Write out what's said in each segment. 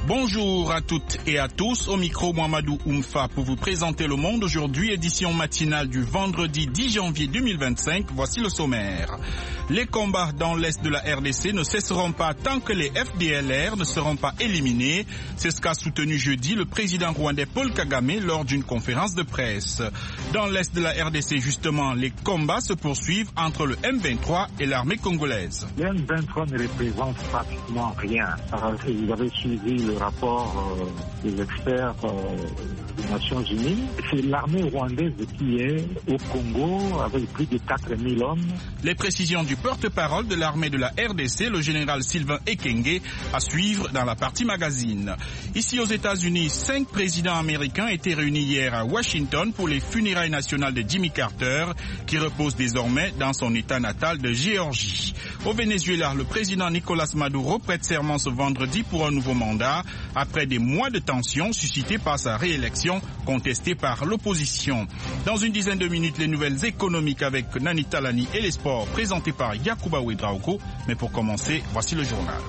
Bonjour à toutes et à tous, au micro Mohamedou Oumfa pour vous présenter Le Monde aujourd'hui, édition matinale du vendredi 10 janvier 2025. Voici le sommaire. Les combats dans l'est de la RDC ne cesseront pas tant que les FDLR ne seront pas éliminés. C'est ce qu'a soutenu jeudi le président rwandais Paul Kagame lors d'une conférence de presse. Dans l'est de la RDC, justement, les combats se poursuivent entre le M23 et l'armée congolaise. Le M23 ne représente pratiquement rien. Vous avez suivi le rapport des experts des Nations Unies. C'est l'armée rwandaise qui est au Congo avec plus de 4000 hommes. Les précisions du porte-parole de l'armée de la RDC, le général Sylvain Ekenge, à suivre dans la partie magazine. Ici aux États-Unis, 5 présidents américains étaient réunis hier à Washington pour les funérailles nationales de Jimmy Carter, qui repose désormais dans son état natal de Géorgie. Au Venezuela, le président Nicolas Maduro prête serment ce vendredi pour un nouveau mandat, après des mois de tensions suscitées par sa réélection contestée par l'opposition. Dans une dizaine de minutes, les nouvelles économiques avec Nani Talani et les sports présentés par Yacouba Ouedraogo. Mais pour commencer, voici le journal.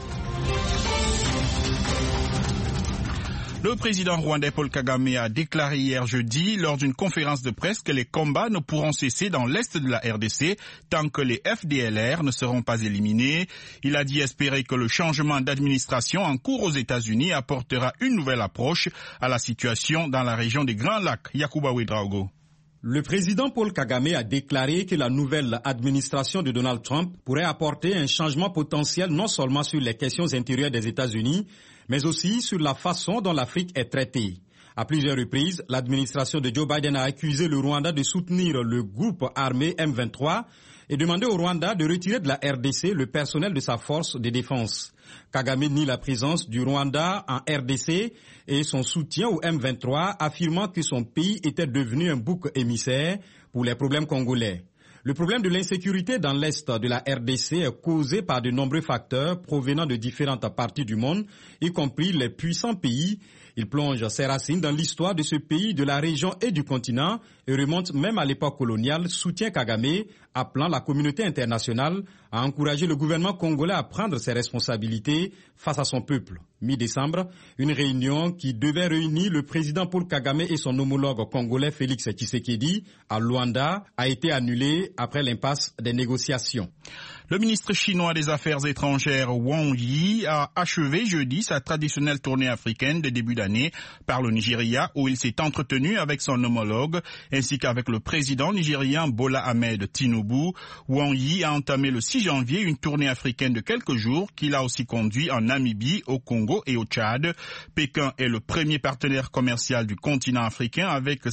Le président rwandais Paul Kagame a déclaré hier jeudi, lors d'une conférence de presse, que les combats ne pourront cesser dans l'est de la RDC tant que les FDLR ne seront pas éliminés. Il a dit espérer que le changement d'administration en cours aux États-Unis apportera une nouvelle approche à la situation dans la région des Grands Lacs. Yacouba Ouedraogo. Le président Paul Kagame a déclaré que la nouvelle administration de Donald Trump pourrait apporter un changement potentiel non seulement sur les questions intérieures des États-Unis, mais aussi sur la façon dont l'Afrique est traitée. À plusieurs reprises, l'administration de Joe Biden a accusé le Rwanda de soutenir le groupe armé M23 et demandé au Rwanda de retirer de la RDC le personnel de sa force de défense. Kagame nie la présence du Rwanda en RDC et son soutien au M23, affirmant que son pays était devenu un bouc émissaire pour les problèmes congolais. Le problème de l'insécurité dans l'est de la RDC est causé par de nombreux facteurs provenant de différentes parties du monde, y compris les puissants pays. Il plonge ses racines dans l'histoire de ce pays, de la région et du continent et remonte même à l'époque coloniale, soutient Kagame, appelant la communauté internationale à encourager le gouvernement congolais à prendre ses responsabilités face à son peuple. Mi-décembre, une réunion qui devait réunir le président Paul Kagame et son homologue congolais Félix Tshisekedi à Luanda a été annulée après l'impasse des négociations. Le ministre chinois des Affaires étrangères Wang Yi a achevé jeudi sa traditionnelle tournée africaine de début d'année par le Nigeria, où il s'est entretenu avec son homologue ainsi qu'avec le président nigérian Bola Ahmed Tinubu. Wang Yi a entamé le 6 janvier une tournée africaine de quelques jours qu'il a aussi conduit en Namibie, au Congo et au Tchad. Pékin est le premier partenaire commercial du continent africain avec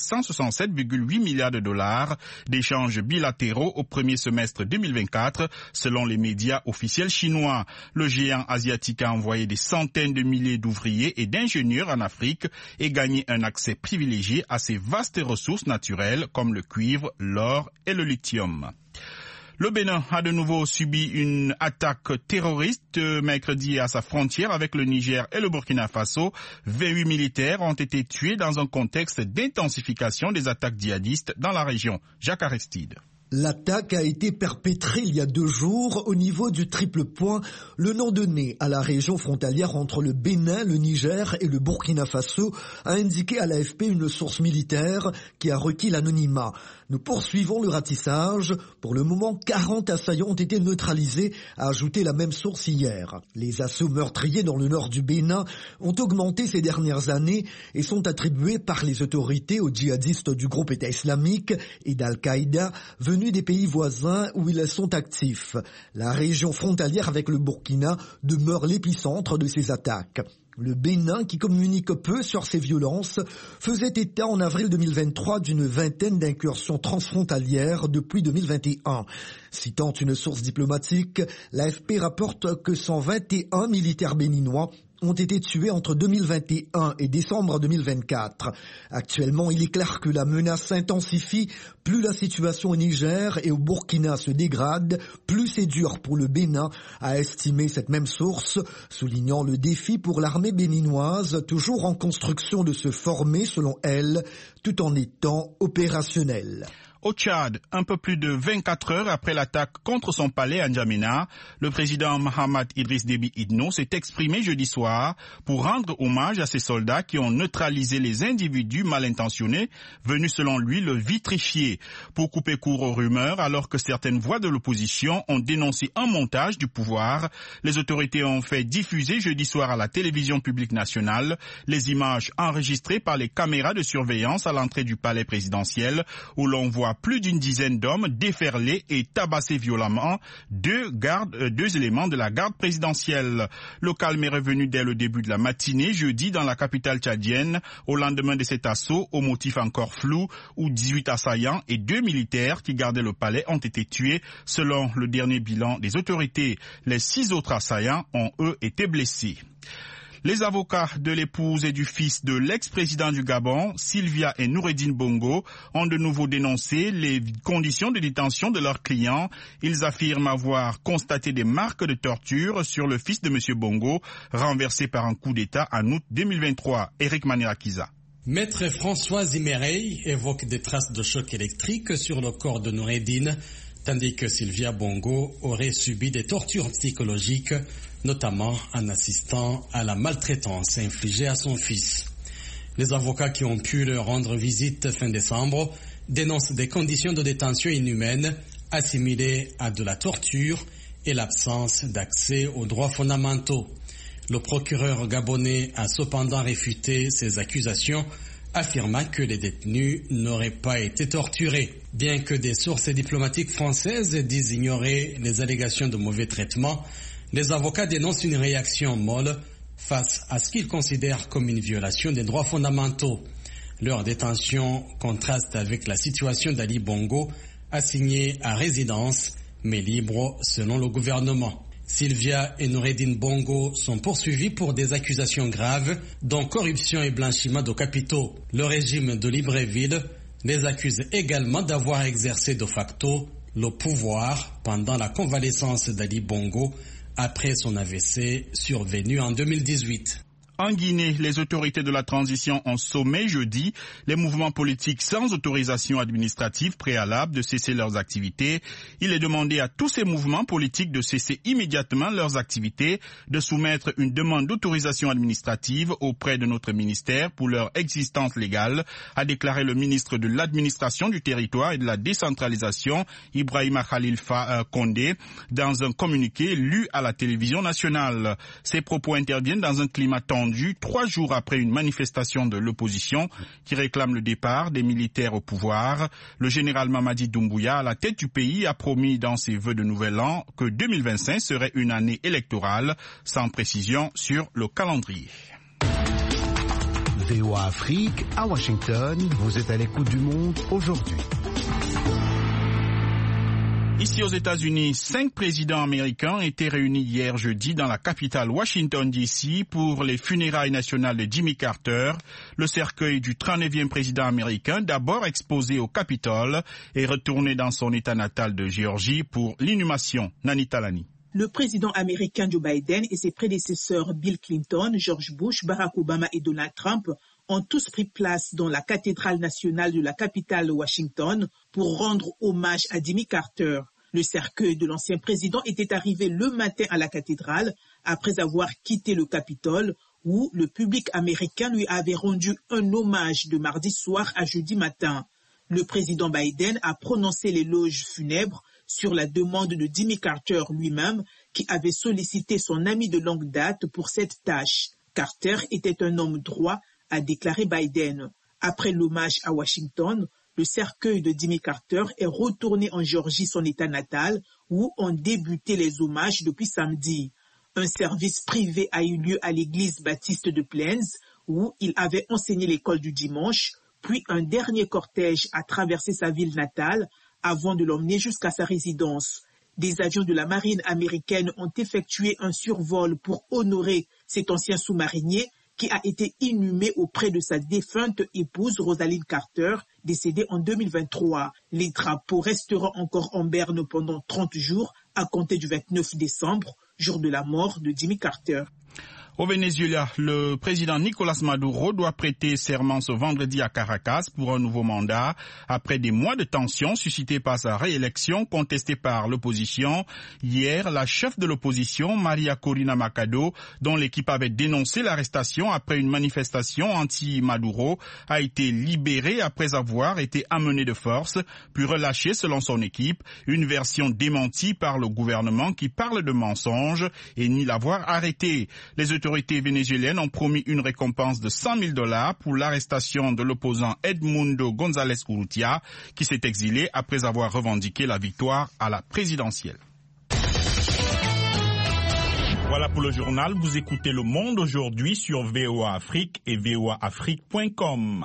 167,8 milliards de dollars d'échanges bilatéraux au premier semestre 2024. Selon les médias officiels chinois, le géant asiatique a envoyé des centaines de milliers d'ouvriers et d'ingénieurs en Afrique et gagné un accès privilégié à ces vastes ressources naturelles comme le cuivre, l'or et le lithium. Le Bénin a de nouveau subi une attaque terroriste mercredi à sa frontière avec le Niger et le Burkina Faso. 28 militaires ont été tués dans un contexte d'intensification des attaques djihadistes dans la région. Jacques Aristide. L'attaque a été perpétrée il y a 2 jours au niveau du triple point, le nom donné à la région frontalière entre le Bénin, le Niger et le Burkina Faso, a indiqué à l'AFP une source militaire qui a requis l'anonymat. Nous poursuivons le ratissage. Pour le moment, 40 assaillants ont été neutralisés, a ajouté la même source hier. Les assauts meurtriers dans le nord du Bénin ont augmenté ces dernières années et sont attribués par les autorités aux djihadistes du groupe État islamique et d'Al-Qaïda venus des pays voisins où ils sont actifs. La région frontalière avec le Burkina demeure l'épicentre de ces attaques. Le Bénin, qui communique peu sur ces violences, faisait état en avril 2023 d'une vingtaine d'incursions transfrontalières depuis 2021. Citant une source diplomatique, l'AFP rapporte que 121 militaires béninois ont été tués entre 2021 et décembre 2024. Actuellement, il est clair que la menace s'intensifie. Plus la situation au Niger et au Burkina se dégrade, plus c'est dur pour le Bénin, a estimé cette même source, soulignant le défi pour l'armée béninoise, toujours en construction de se former, selon elle, tout en étant opérationnelle. Au Tchad, un peu plus de 24 heures après l'attaque contre son palais à N'Djamena, le président Mahamat Idriss Déby Itno s'est exprimé jeudi soir pour rendre hommage à ces soldats qui ont neutralisé les individus mal intentionnés venus selon lui le vitrifier. Pour couper court aux rumeurs, alors que certaines voix de l'opposition ont dénoncé un montage du pouvoir, les autorités ont fait diffuser jeudi soir à la télévision publique nationale les images enregistrées par les caméras de surveillance à l'entrée du palais présidentiel où l'on voit plus d'une dizaine d'hommes déferler et tabasser violemment deux éléments de la garde présidentielle. Le calme est revenu dès le début de la matinée, jeudi, dans la capitale tchadienne, au lendemain de cet assaut, au motif encore flou, où 18 assaillants et 2 militaires qui gardaient le palais ont été tués, selon le dernier bilan des autorités. Les 6 autres assaillants ont, eux, été blessés. Les avocats de l'épouse et du fils de l'ex-président du Gabon, Sylvia et Noureddine Bongo, ont de nouveau dénoncé les conditions de détention de leurs clients. Ils affirment avoir constaté des marques de torture sur le fils de M. Bongo, renversé par un coup d'État en août 2023. Eric Manirakiza. Maître François Zimerey évoque des traces de choc électrique sur le corps de Noureddine, tandis que Sylvia Bongo aurait subi des tortures psychologiques, notamment en assistant à la maltraitance infligée à son fils. Les avocats qui ont pu leur rendre visite fin décembre dénoncent des conditions de détention inhumaines assimilées à de la torture et l'absence d'accès aux droits fondamentaux. Le procureur gabonais a cependant réfuté ces accusations, affirmant que les détenus n'auraient pas été torturés. Bien que des sources diplomatiques françaises disent ignorer les allégations de mauvais traitement, les avocats dénoncent une réaction molle face à ce qu'ils considèrent comme une violation des droits fondamentaux. Leur détention contraste avec la situation d'Ali Bongo, assigné à résidence, mais libre selon le gouvernement. Sylvia et Noureddine Bongo sont poursuivis pour des accusations graves, dont corruption et blanchiment de capitaux. Le régime de Libreville les accuse également d'avoir exercé de facto le pouvoir pendant la convalescence d'Ali Bongo après son AVC survenu en 2018. En Guinée, les autorités de la transition ont sommé jeudi les mouvements politiques sans autorisation administrative préalable de cesser leurs activités. Il est demandé à tous ces mouvements politiques de cesser immédiatement leurs activités, de soumettre une demande d'autorisation administrative auprès de notre ministère pour leur existence légale, a déclaré le ministre de l'administration du territoire et de la décentralisation, Ibrahima Khalil Condé, dans un communiqué lu à la télévision nationale. Ces propos interviennent dans un climat tendu 3 jours après une manifestation de l'opposition qui réclame le départ des militaires au pouvoir. Le général Mamadi Doumbouya, à la tête du pays, a promis dans ses vœux de nouvel an que 2025 serait une année électorale, sans précision sur le calendrier. VOA Afrique, à Washington, vous êtes à l'écoute du monde aujourd'hui. Ici aux États-Unis, 5 présidents américains étaient réunis hier jeudi dans la capitale Washington DC pour les funérailles nationales de Jimmy Carter. Le cercueil du 39e président américain, d'abord exposé au Capitole, est retourné dans son état natal de Géorgie pour l'inhumation. Nani Talani. Le président américain Joe Biden et ses prédécesseurs Bill Clinton, George Bush, Barack Obama et Donald Trump ont tous pris place dans la cathédrale nationale de la capitale Washington pour rendre hommage à Jimmy Carter. Le cercueil de l'ancien président était arrivé le matin à la cathédrale après avoir quitté le Capitole où le public américain lui avait rendu un hommage de mardi soir à jeudi matin. Le président Biden a prononcé l'éloge funèbre sur la demande de Jimmy Carter lui-même qui avait sollicité son ami de longue date pour cette tâche. Carter était un homme droit, a déclaré Biden. Après l'hommage à Washington, le cercueil de Jimmy Carter est retourné en Géorgie, son état natal, où ont débuté les hommages depuis samedi. Un service privé a eu lieu à l'église baptiste de Plains, où il avait enseigné l'école du dimanche, puis un dernier cortège a traversé sa ville natale avant de l'emmener jusqu'à sa résidence. Des avions de la marine américaine ont effectué un survol pour honorer cet ancien sous-marinier qui a été inhumé auprès de sa défunte épouse Rosalind Carter, décédée en 2023. Les drapeaux resteront encore en berne pendant 30 jours à compter du 29 décembre, jour de la mort de Jimmy Carter. Au Venezuela, le président Nicolas Maduro doit prêter serment ce vendredi à Caracas pour un nouveau mandat après des mois de tension suscités par sa réélection contestée par l'opposition. Hier, la chef de l'opposition, Maria Corina Machado, dont l'équipe avait dénoncé l'arrestation après une manifestation anti-Maduro, a été libérée après avoir été amenée de force, puis relâchée selon son équipe, une version démentie par le gouvernement qui parle de mensonges et nie l'avoir arrêtée. Les autorités vénézuéliennes ont promis une récompense de $100,000 pour l'arrestation de l'opposant Edmundo González Urrutia, qui s'est exilé après avoir revendiqué la victoire à la présidentielle. Voilà pour le journal. Vous écoutez Le Monde aujourd'hui sur VOA Afrique et voaafrique.com.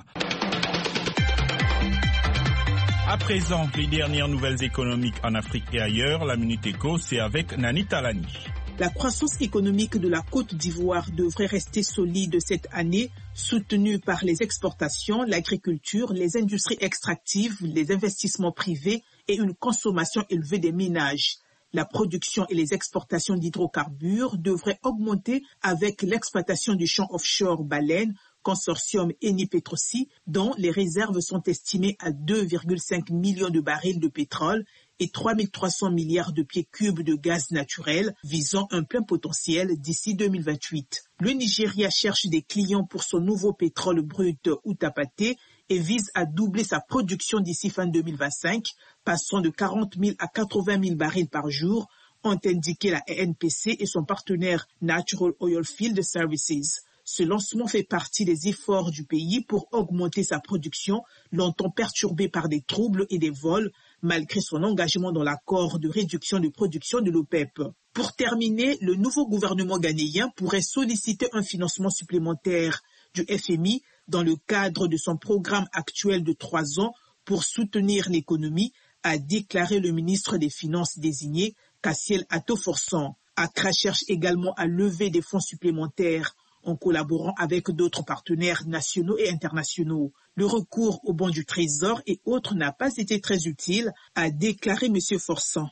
À présent, les dernières nouvelles économiques en Afrique et ailleurs, la Minute Éco, c'est avec Nani Talani. La croissance économique de la Côte d'Ivoire devrait rester solide cette année, soutenue par les exportations, l'agriculture, les industries extractives, les investissements privés et une consommation élevée des ménages. La production et les exportations d'hydrocarbures devraient augmenter avec l'exploitation du champ offshore Baleine, consortium Eni Petrosi, dont les réserves sont estimées à 2,5 millions de barils de pétrole et 3300 milliards de pieds cubes de gaz naturel, visant un plein potentiel d'ici 2028. Le Nigeria cherche des clients pour son nouveau pétrole brut Utapate et vise à doubler sa production d'ici fin 2025, passant de 40 000 à 80 000 barils par jour, ont indiqué la ENPC et son partenaire Natural Oil Field Services. Ce lancement fait partie des efforts du pays pour augmenter sa production, longtemps perturbée par des troubles et des vols, malgré son engagement dans l'accord de réduction de production de l'OPEP. Pour terminer, le nouveau gouvernement ghanéen pourrait solliciter un financement supplémentaire du FMI dans le cadre de son programme actuel de 3 ans pour soutenir l'économie, a déclaré le ministre des Finances désigné, Cassiel Atto-Forsan. Accra cherche également à lever des fonds supplémentaires en collaborant avec d'autres partenaires nationaux et internationaux. Le recours aux bons du Trésor et autres n'a pas été très utile, a déclaré M. Forsan.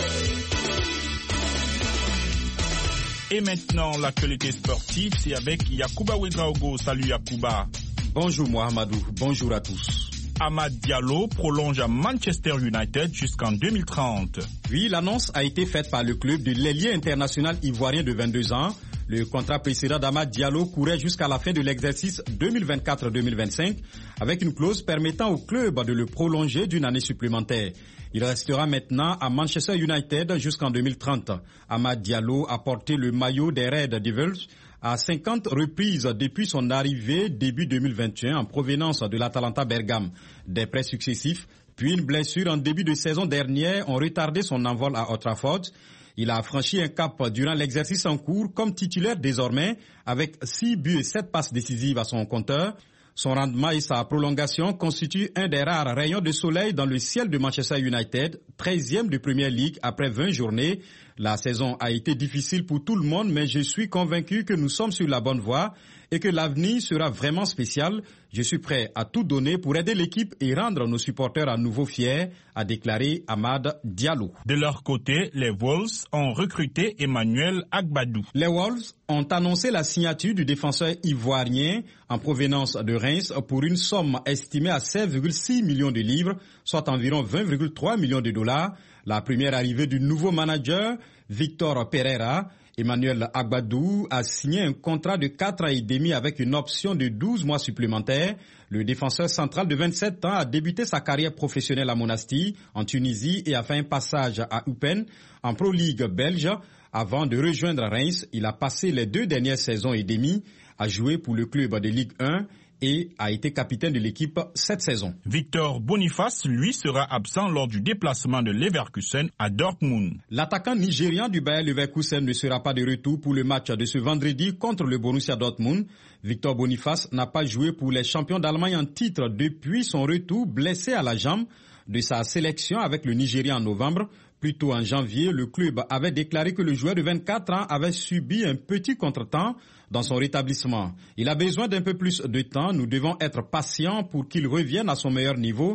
Et maintenant, l'actualité sportive, c'est avec Yacouba Ouedraogo. Salut Yacouba. Bonjour Mohamedou, bonjour à tous. Amad Diallo prolonge à Manchester United jusqu'en 2030. Oui, l'annonce a été faite par le club de l'ailier international ivoirien de 22 ans. Le contrat précédent d'Amad Diallo courait jusqu'à la fin de l'exercice 2024-2025 avec une clause permettant au club de le prolonger d'une année supplémentaire. Il restera maintenant à Manchester United jusqu'en 2030. Amad Diallo a porté le maillot des Red Devils à 50 reprises depuis son arrivée début 2021 en provenance de l'Atalanta Bergame. Des prêts successifs, puis une blessure en début de saison dernière ont retardé son envol à Old Trafford. Il a franchi un cap durant l'exercice en cours comme titulaire désormais avec 6 buts et 7 passes décisives à son compteur. Son rendement et sa prolongation constituent un des rares rayons de soleil dans le ciel de Manchester United, 13e de Premier League après 20 journées. La saison a été difficile pour tout le monde, mais je suis convaincu que nous sommes sur la bonne voie et que l'avenir sera vraiment spécial. Je suis prêt à tout donner pour aider l'équipe et rendre nos supporters à nouveau fiers, a déclaré Amad Diallo. De leur côté, les Wolves ont recruté Emmanuel Agbadou. Les Wolves ont annoncé la signature du défenseur ivoirien en provenance de Reims pour une somme estimée à 16,6 millions de livres, soit environ 20,3 millions de dollars. La première arrivée du nouveau manager, Victor Pereira, Emmanuel Agbadou a signé un contrat de 4 ans et demi avec une option de 12 mois supplémentaires. Le défenseur central de 27 ans a débuté sa carrière professionnelle à Monastir, en Tunisie, et a fait un passage à Eupen, en Pro League belge. Avant de rejoindre Reims, il a passé les 2 dernières saisons et demie à jouer pour le club de Ligue 1 et a été capitaine de l'équipe cette saison. Victor Boniface, lui, sera absent lors du déplacement de Leverkusen à Dortmund. L'attaquant nigérian du Bayer Leverkusen ne sera pas de retour pour le match de ce vendredi contre le Borussia Dortmund. Victor Boniface n'a pas joué pour les champions d'Allemagne en titre depuis son retour blessé à la jambe de sa sélection avec le Nigeria en novembre. Plus tôt en janvier, le club avait déclaré que le joueur de 24 ans avait subi un petit contretemps dans son rétablissement. Il a besoin d'un peu plus de temps. Nous devons être patients pour qu'il revienne à son meilleur niveau,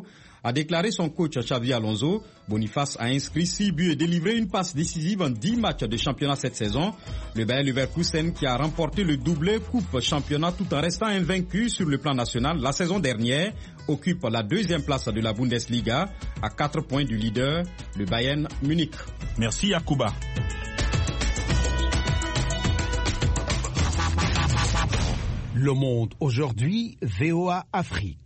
A déclaré son coach Xavi Alonso, Boniface a inscrit 6 buts et délivré une passe décisive en 10 matchs de championnat cette saison. Le Bayer Leverkusen, qui a remporté le doublé Coupe Championnat tout en restant invaincu sur le plan national la saison dernière, occupe la 2e place de la Bundesliga à 4 points du leader, le Bayern Munich. Merci Yacouba. Le Monde aujourd'hui, VOA Afrique.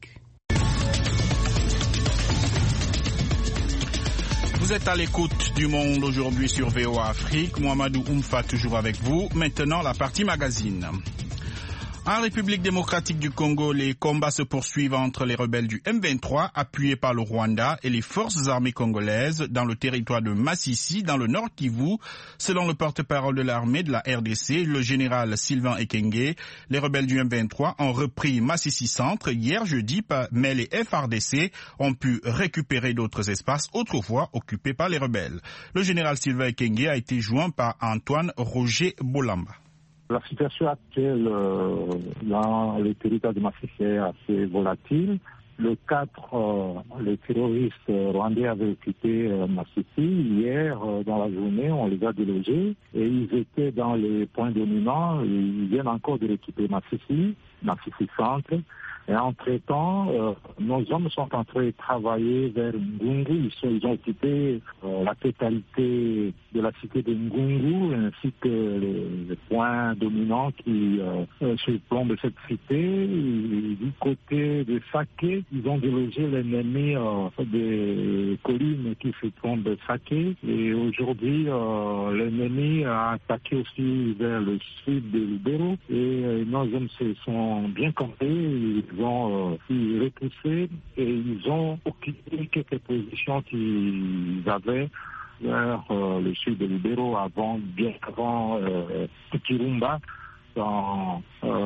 Vous êtes à l'écoute du Monde aujourd'hui sur VOA Afrique. Mohamedou Oumfa toujours avec vous. Maintenant, la partie magazine. En République démocratique du Congo, les combats se poursuivent entre les rebelles du M23, appuyés par le Rwanda, et les forces armées congolaises dans le territoire de Massissi, dans le Nord Kivu. Selon le porte-parole de l'armée de la RDC, le général Sylvain Ekenge, les rebelles du M23 ont repris Massissi Centre hier jeudi, mais les FARDC ont pu récupérer d'autres espaces autrefois occupés par les rebelles. Le général Sylvain Ekenge a été joint par Antoine Roger Bolamba. La situation actuelle dans le territoire de Massissi est assez volatile. Le 4, les terroristes rwandais avaient occupé Massissi. Hier, dans la journée, on les a délogés et ils étaient dans les points dominants. Ils viennent encore de récupérer Massissi Centre. Et entre-temps, nos hommes sont en train de travailler vers Ngungu. Ils ont occupé la totalité de la cité de Ngungu, ainsi que les points dominants qui surplombent cette cité. Et du côté de Saké, ils ont délogé l'ennemi des collines qui surplombent de Saké. Et aujourd'hui, l'ennemi a attaqué aussi vers le sud de Lubero. Et nos hommes se sont bien campés. Ils ont repoussé et ils ont occupé quelques positions qu'ils avaient vers le sud de Lubero bien avant Kirumba, dans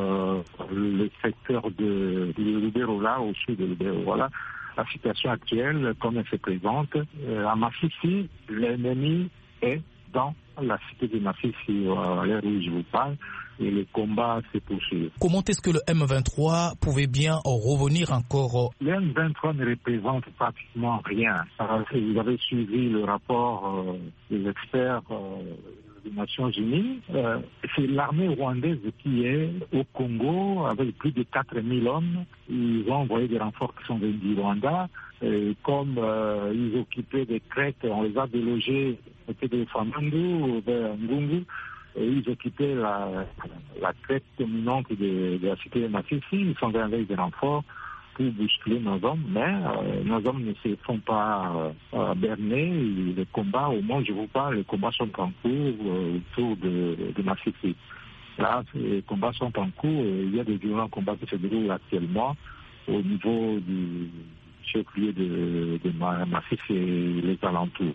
le secteur de Lubero, là, au sud de Lubero. Voilà la situation actuelle, comme elle se présente. À Massissi, l'ennemi est dans la cité de Massissi, à l'heure où je vous parle, et les combats se poursuivent. Comment est-ce que le M23 pouvait bien revenir encore? Le M23 ne représente pratiquement rien. Vous avez suivi le rapport des experts des Nations Unies. C'est l'armée rwandaise qui est au Congo avec plus de 4000 hommes. Ils ont envoyé des renforts qui sont venus du Rwanda. Et comme ils occupaient des crêtes, on les a délogés de Famandu vers Ngungu. Et ils occupaient la crête dominante de la cité de Massissi. Ils sont venus avec des renforts pour bousculer nos hommes, mais nos hommes ne se font pas berner. Les combats, au moins je vous parle, les combats sont en cours autour de Massissi. Là, les combats sont en cours et il y a des violents combats qui se déroulent actuellement au niveau du chef-lieu de Massissi et les alentours.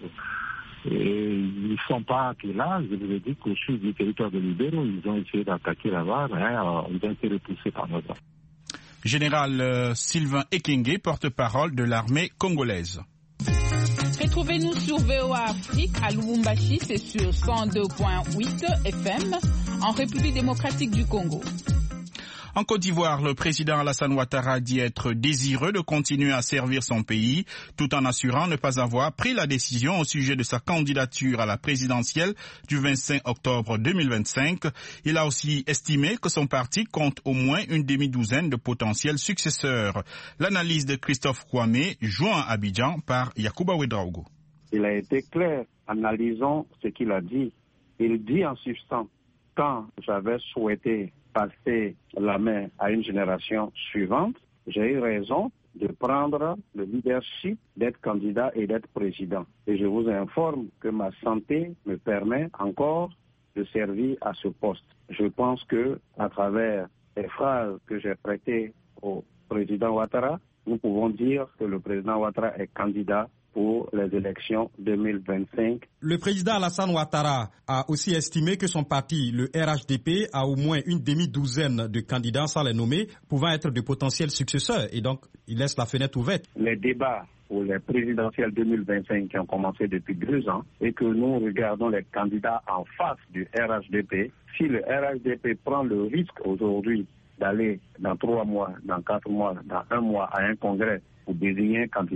Et ils ne sont pas que là, je vous ai dit qu'au sud du territoire de Lubero, ils ont essayé d'attaquer là-bas, mais ils ont été repoussés par nos hommes. Général Sylvain Ekenge, porte-parole de l'armée congolaise. Retrouvez-nous sur VOA Afrique à Lubumbashi, c'est sur 102.8 FM, en République démocratique du Congo. En Côte d'Ivoire, le président Alassane Ouattara dit être désireux de continuer à servir son pays, tout en assurant ne pas avoir pris la décision au sujet de sa candidature à la présidentielle du 25 octobre 2025. Il a aussi estimé que son parti compte au moins une demi-douzaine de potentiels successeurs. L'analyse de Christophe Kwame, joint à Abidjan par Yacouba Ouedraogo. Il a été clair, analysons ce qu'il a dit. Il dit en substance, quand j'avais souhaité passer la main à une génération suivante, j'ai eu raison de prendre le leadership, d'être candidat et d'être président. Et je vous informe que ma santé me permet encore de servir à ce poste. Je pense que, à travers les phrases que j'ai prêtées au président Ouattara, nous pouvons dire que le président Ouattara est candidat pour les élections 2025. Le président Alassane Ouattara a aussi estimé que son parti, le RHDP, a au moins une demi-douzaine de candidats, sans les nommer, pouvant être de potentiels successeurs. Et donc, il laisse la fenêtre ouverte. Les débats pour les présidentielles 2025 qui ont commencé depuis 2 ans et que nous regardons les candidats en face du RHDP, si le RHDP prend le risque aujourd'hui d'aller dans 3 mois, dans 4 mois, dans 1 mois à un congrès pour désigner un candidat,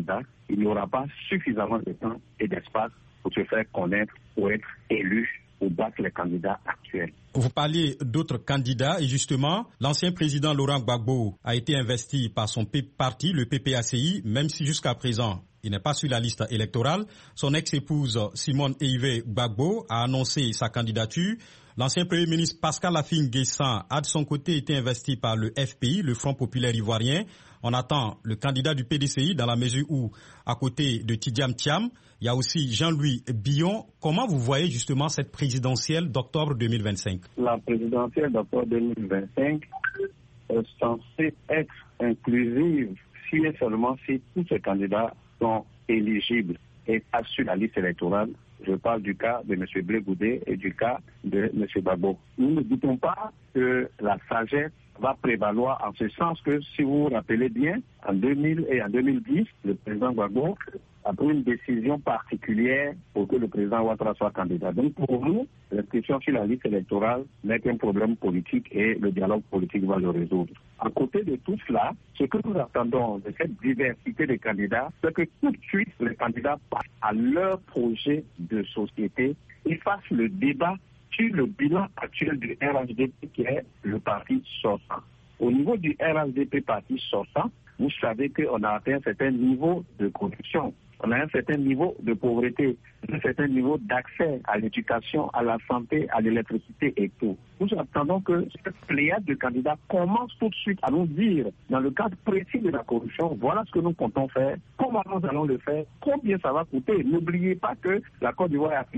il n'y aura pas suffisamment de temps et d'espace pour se faire connaître, pour être élu ou battre les candidats actuels. Vous parliez d'autres candidats et justement, l'ancien président Laurent Gbagbo a été investi par son parti, le PPACI, même si jusqu'à présent, il n'est pas sur la liste électorale. Son ex-épouse Simone Eive Gbagbo a annoncé sa candidature. L'ancien Premier ministre Pascal Affi-N'Guessan a de son côté été investi par le FPI, le Front populaire ivoirien. On attend le candidat du PDCI dans la mesure où, à côté de Tidjam Thiam, il y a aussi Jean-Louis Billon. Comment vous voyez justement cette présidentielle d'octobre 2025? La présidentielle d'octobre 2025 est censée être inclusive si et seulement si tous ces candidats sont éligibles et passent sur la liste électorale. Je parle du cas de M. Blé Goudé et du cas de M. Gbagbo. Nous ne doutons pas que la sagesse va prévaloir en ce sens que, si vous vous rappelez bien, en 2000 et en 2010, le président Gbagbo a pris une décision particulière pour que le président Ouattara soit candidat. Donc pour nous, l'inscription sur la liste électorale n'est qu'un problème politique et le dialogue politique va le résoudre. À côté de tout cela, ce que nous attendons de cette diversité de candidats, c'est que tout de suite les candidats passent à leur projet de société et fassent le débat sur le bilan actuel du RHDP qui est le parti sortant. Au niveau du RHDP parti sortant, vous savez qu'on a atteint un certain niveau de corruption, on a un certain niveau de pauvreté, un certain niveau d'accès à l'éducation, à la santé, à l'électricité et tout. Nous attendons que cette pléiade de candidats commence tout de suite à nous dire, dans le cadre précis de la corruption, voilà ce que nous comptons faire, comment nous allons le faire, combien ça va coûter. N'oubliez pas que la Côte d'Ivoire a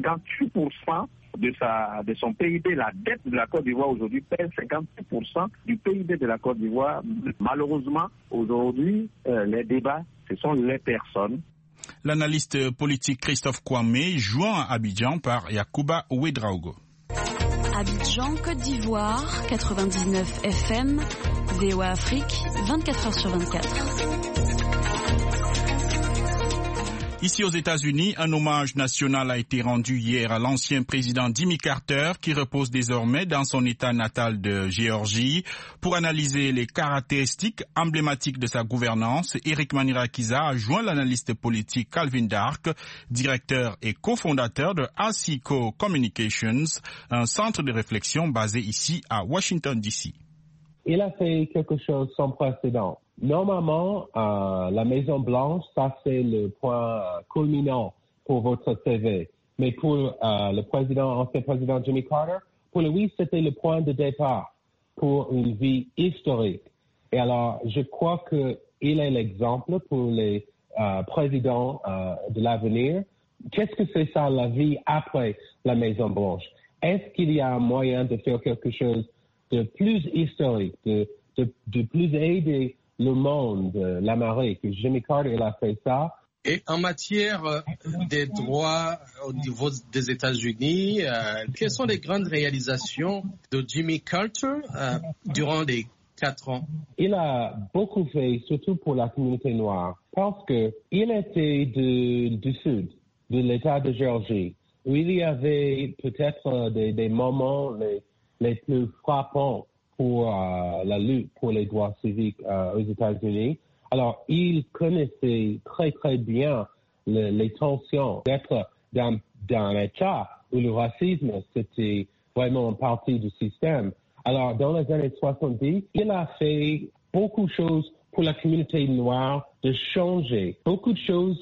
58% de son PIB. La dette de la Côte d'Ivoire aujourd'hui pèse 56% du PIB de la Côte d'Ivoire. Malheureusement, aujourd'hui, les débats, ce sont les personnes. L'analyste politique Christophe Kwame, joint à Abidjan par Yacouba Ouedraogo. Abidjan, Côte d'Ivoire, 99 FM, VOA Afrique, 24h/24. Ici aux États-Unis, un hommage national a été rendu hier à l'ancien président Jimmy Carter qui repose désormais dans son état natal de Géorgie. Pour analyser les caractéristiques emblématiques de sa gouvernance, Eric Manirakiza a joint l'analyste politique Calvin Dark, directeur et cofondateur de ASICO Communications, un centre de réflexion basé ici à Washington, D.C. Il a fait quelque chose sans précédent. Normalement, la Maison-Blanche, ça c'est le point culminant pour votre CV. Mais pour ancien président Jimmy Carter, pour lui, c'était le point de départ pour une vie historique. Et alors, je crois qu'il est l'exemple pour les présidents de l'avenir. Qu'est-ce que c'est ça, la vie après la Maison-Blanche? Est-ce qu'il y a un moyen de faire quelque chose de plus historique, de plus aider le monde, la marée, que Jimmy Carter il a fait ça. Et en matière des droits au niveau des États-Unis, quelles sont les grandes réalisations de Jimmy Carter durant les 4 ans? Il a beaucoup fait, surtout pour la communauté noire, parce que il était du sud, de l'État de Géorgie, où il y avait peut-être des moments les plus frappants pour la lutte pour les droits civiques aux États-Unis. Alors, il connaissait très, très bien les tensions d'être dans un État où le racisme, c'était vraiment une partie du système. Alors, dans les années 70, il a fait beaucoup de choses pour la communauté noire de changer. Beaucoup de choses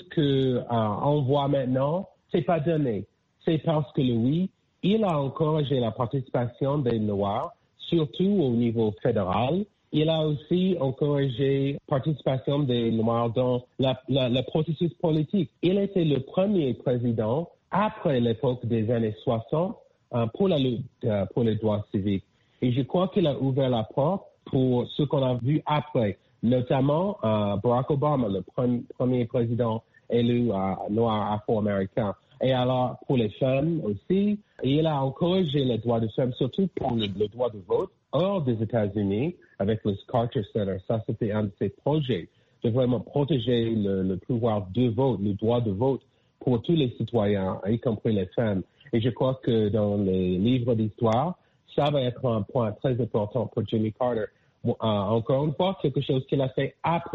qu'on voit maintenant, c'est pas donné. C'est parce que lui, il a encouragé la participation des Noirs, surtout au niveau fédéral. Il a aussi encouragé la participation des Noirs dans le processus politique. Il était le premier président, après l'époque des années 60, pour la lutte pour les droits civiques. Et je crois qu'il a ouvert la porte pour ce qu'on a vu après, notamment Barack Obama, le premier président élu noir afro-américain. Et alors, pour les femmes aussi, il a encouragé les droits des femmes, surtout pour le droit de vote hors des États-Unis, avec le Carter Center. Ça, c'était un de ses projets, de vraiment protéger le pouvoir de vote, le droit de vote pour tous les citoyens, y compris les femmes. Et je crois que dans les livres d'histoire, ça va être un point très important pour Jimmy Carter. Encore une fois, quelque chose qu'il a fait après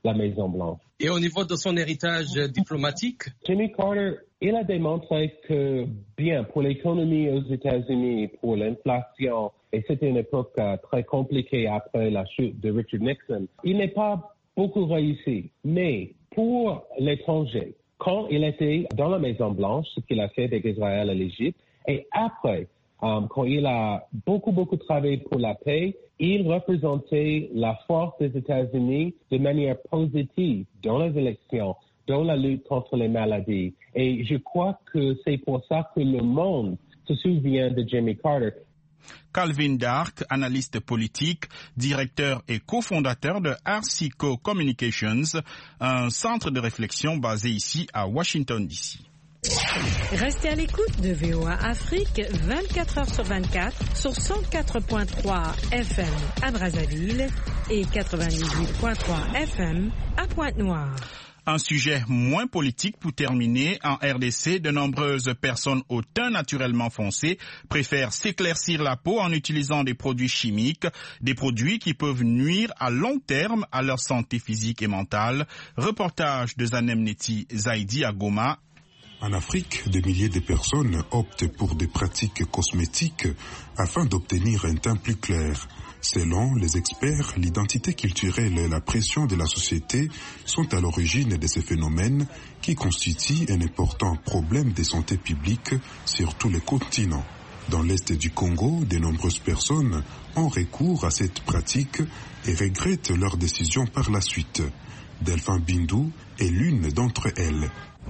la Maison-Blanche. Et au niveau de son héritage diplomatique? Jimmy Carter, il a démontré que, bien, pour l'économie aux États-Unis, pour l'inflation, et c'était une époque très compliquée après la chute de Richard Nixon, il n'est pas beaucoup réussi. Mais pour l'étranger, quand il était dans la Maison-Blanche, ce qu'il a fait avec Israël et l'Égypte, et après, quand il a beaucoup travaillé pour la paix, il représentait la force des États-Unis de manière positive dans les élections, dans la lutte contre les maladies. Et je crois que c'est pour ça que le monde se souvient de Jimmy Carter. Calvin Dark, analyste politique, directeur et cofondateur de Arcico Communications, un centre de réflexion basé ici à Washington, D.C. Restez à l'écoute de VOA Afrique 24 heures sur 24 sur 104.3 FM à Brazzaville et 98.3 FM à Pointe-Noire. Un sujet moins politique pour terminer. En RDC, de nombreuses personnes au teint naturellement foncé préfèrent s'éclaircir la peau en utilisant des produits chimiques, des produits qui peuvent nuire à long terme à leur santé physique et mentale. Reportage de Zanemneti Zaidi à Goma. En Afrique, des milliers de personnes optent pour des pratiques cosmétiques afin d'obtenir un teint plus clair. Selon les experts, l'identité culturelle et la pression de la société sont à l'origine de ces phénomènes qui constituent un important problème de santé publique sur tous les continents. Dans l'est du Congo, de nombreuses personnes ont recours à cette pratique et regrettent leur décision par la suite. Delphin Bindou est l'une d'entre elles.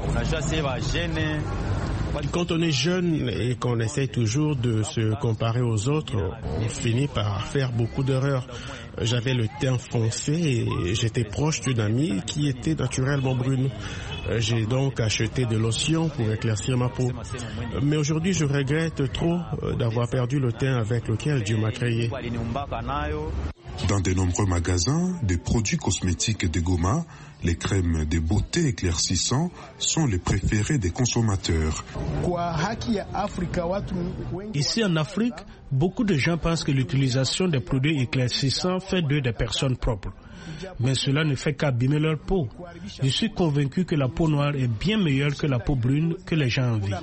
Quand on est jeune et qu'on essaie toujours de se comparer aux autres, on finit par faire beaucoup d'erreurs. J'avais le teint foncé et j'étais proche d'une amie qui était naturellement brune. J'ai donc acheté de lotion pour éclaircir ma peau. Mais aujourd'hui, je regrette trop d'avoir perdu le teint avec lequel Dieu m'a créé. Dans de nombreux magasins, des produits cosmétiques de Goma, les crèmes de beauté éclaircissants sont les préférés des consommateurs. Ici en Afrique, beaucoup de gens pensent que l'utilisation des produits éclaircissants fait d'eux des personnes propres. Mais cela ne fait qu'abîmer leur peau. Je suis convaincu que la peau noire est bien meilleure que la peau brune que les gens envient.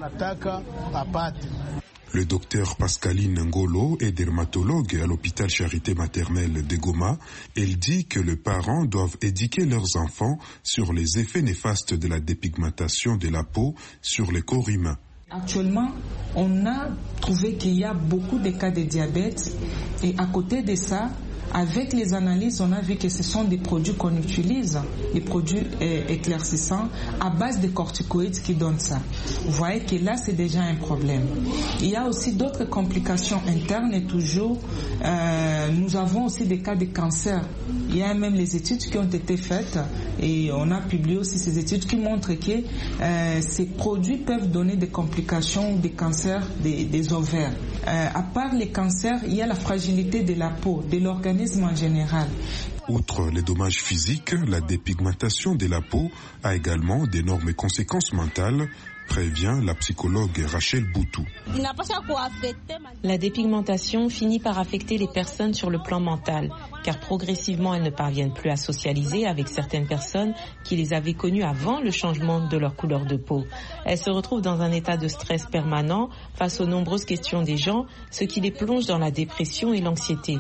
Le docteur Pascaline Ngolo est dermatologue à l'hôpital Charité maternelle de Goma. Elle dit que les parents doivent éduquer leurs enfants sur les effets néfastes de la dépigmentation de la peau sur le corps humain. Actuellement, on a trouvé qu'il y a beaucoup de cas de diabète et à côté de ça, avec les analyses, on a vu que ce sont des produits qu'on utilise, des produits éclaircissants à base de corticoïdes qui donnent ça. Vous voyez que là, c'est déjà un problème. Il y a aussi d'autres complications internes et toujours, nous avons aussi des cas de cancer. Il y a même les études qui ont été faites et on a publié aussi ces études qui montrent que ces produits peuvent donner des complications ou des cancers des ovaires. À part les cancers, il y a la fragilité de la peau, de l'organisme en général. Outre les dommages physiques, la dépigmentation de la peau a également d'énormes conséquences mentales, prévient la psychologue Rachel Boutou. La dépigmentation finit par affecter les personnes sur le plan mental, car progressivement elles ne parviennent plus à socialiser avec certaines personnes qui les avaient connues avant le changement de leur couleur de peau. Elles se retrouvent dans un état de stress permanent face aux nombreuses questions des gens, ce qui les plonge dans la dépression et l'anxiété.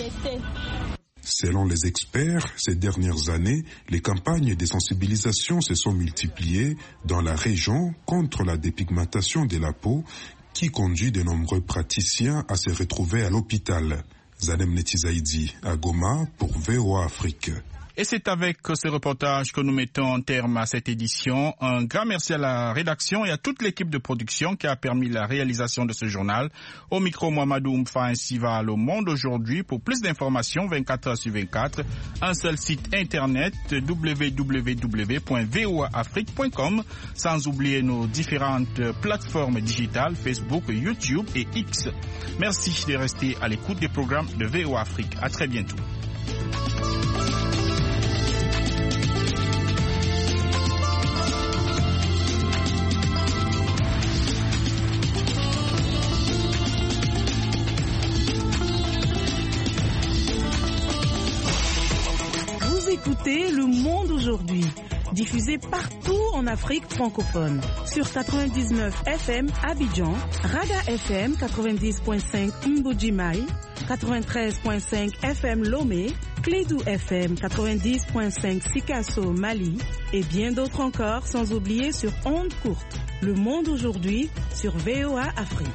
Selon les experts, ces dernières années, les campagnes de sensibilisation se sont multipliées dans la région contre la dépigmentation de la peau qui conduit de nombreux praticiens à se retrouver à l'hôpital. Zanemneti Zaidi à Goma pour VOA Afrique. Et c'est avec ce reportage que nous mettons en terme à cette édition. Un grand merci à la rédaction et à toute l'équipe de production qui a permis la réalisation de ce journal. Au micro, Mohamedou Oumfa ainsi va Le Monde aujourd'hui. Pour plus d'informations, 24 heures sur 24, un seul site internet www.voaafrique.com, sans oublier nos différentes plateformes digitales, Facebook, YouTube et X. Merci de rester à l'écoute des programmes de VOA Afrique. À très bientôt. écoutez Le Monde aujourd'hui, diffusé partout en Afrique francophone. Sur 99 FM Abidjan, Raga FM 90.5 Mbujimai, 93.5 FM Lomé, Clédou FM 90.5 Sikasso Mali et bien d'autres encore, sans oublier sur ondes courtes. Le Monde aujourd'hui sur VOA Afrique.